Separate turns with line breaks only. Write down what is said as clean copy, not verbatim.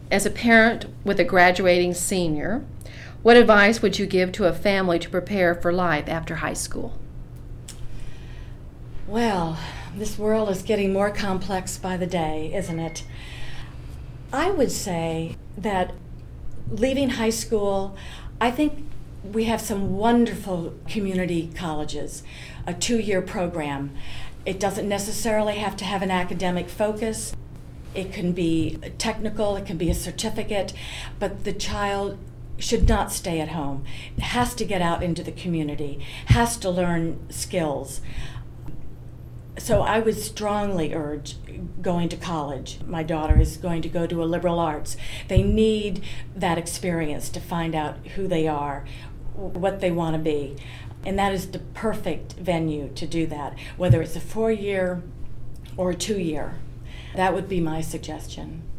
As a parent with a graduating senior, what advice would you give to a family to prepare for life after high school?
Well, this world is getting more complex by the day, isn't it? I would say that leaving high school, I think we have some wonderful community colleges, a 2-year program. It doesn't necessarily have to have an academic focus. It can be technical, it can be a certificate, but the child should not stay at home. It has to get out into the community, has to learn skills. So I would strongly urge going to college. My daughter is going to go to a liberal arts. They need that experience to find out who they are, what they want to be. And that is the perfect venue to do that, whether it's a 4-year or a 2-year. That would be my suggestion.